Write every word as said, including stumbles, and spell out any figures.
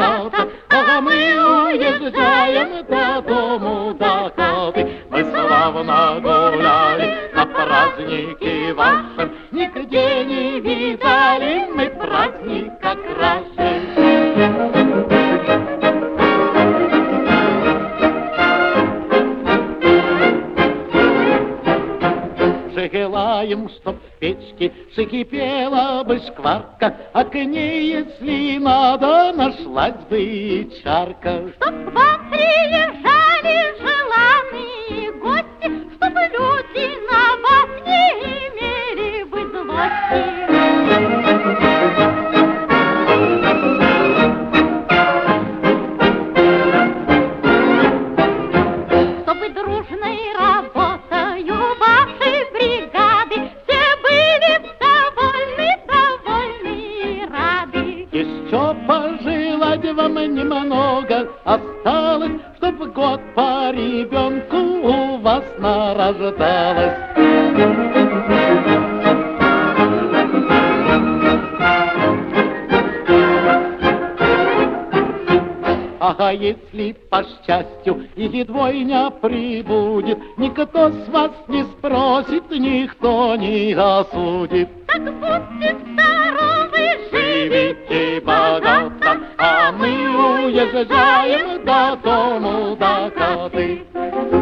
богата, а мы уезжаем до дому, до хаты. Мы славно гуляли на празднике вашем, нигде не видали мы праздника краше. Желаем, чтоб в печке закипела бы шкварка, а к ней, если надо, нашлась бы и чарка. Чтоб к вам приезжали желанные гости, чтобы люди на вас не имели бы злости. Чтобы дружной работою вашей бригады все были довольны, довольны и рады. Еще пожелать вам немного осталось, чтоб год по ребенку у вас нарождалось. А если по счастью или двойня прибудет, никто с вас не спросит, никто не осудит. Так будьте здоровы, Живите богато, а мы уезжаем до дому, до хаты.